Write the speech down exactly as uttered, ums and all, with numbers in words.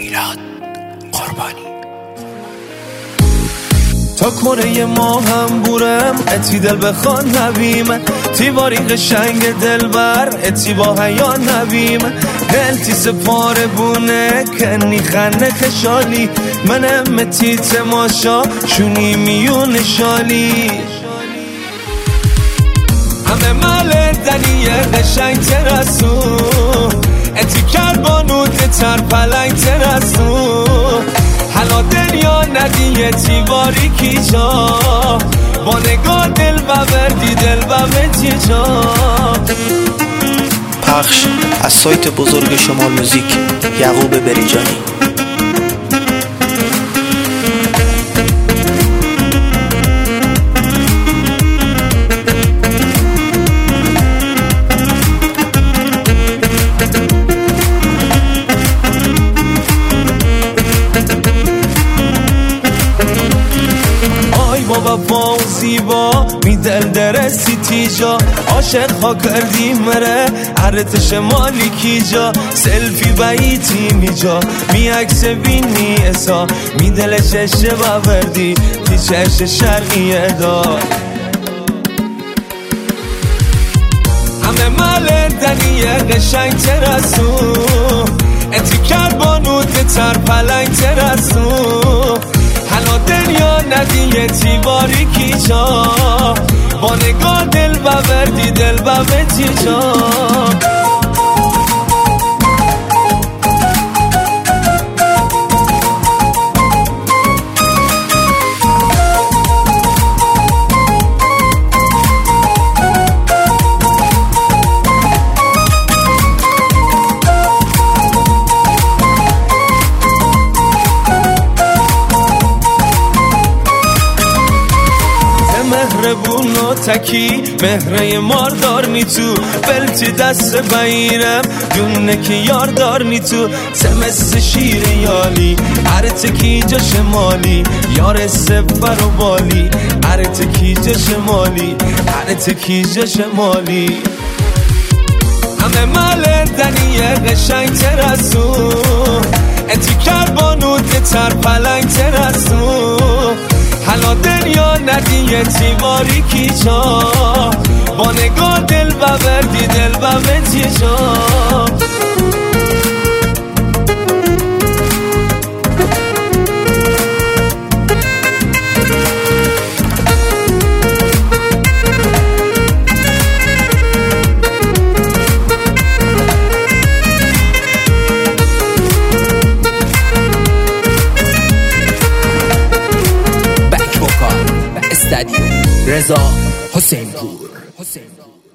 میلاد قربانی. تا کره ما هم بورم اتی دل بخوان نبیم تیواری قشنگ دلبر اتی با حیا نبیم دل تی سپاره بونه کنی خنه خشالی منم اتی تماشا شونی میون شالی همه مال دنیه قشنگ ترسو اتی کربانوت تر پلنگ ترسو حالا دنیا ندیه تیواری کی جا با نگاه دل و بردی دل و بتی جا. پخش از سایت بزرگ شمال موزیک یعقوب بریجانی. با وفا و زیبا می دل درستی تیجا عاشق ها کردی مره عرت شمالی کی جا سلفی باییتی می جا می عکس بینی اسا می دل چشه باوردی تی چش شرقی ادا همه مال دنیه قشنگ ترسو اتی کربانوت تر پلنگ ترسو حالا دنیا ندیه تیواری کی جا با نگاه دل و بردی دل و بتی جا. مهربون و تکی مهره ماردار نی تو بلتی دست بایرم دونه که یاردار نی تو سمس شیر یالی عرت کی جا شمالی یار سفر و بالی عرت کی جا شمالی عرت کی جا شمالی همه مال دنیه قشنگ ترسو اتی کربانوت تر پلنگ ترسو حالا دنیا ندیه تیواری کی جا با نگاه دل و بردی دل و بتی جا. رضا حسین پور.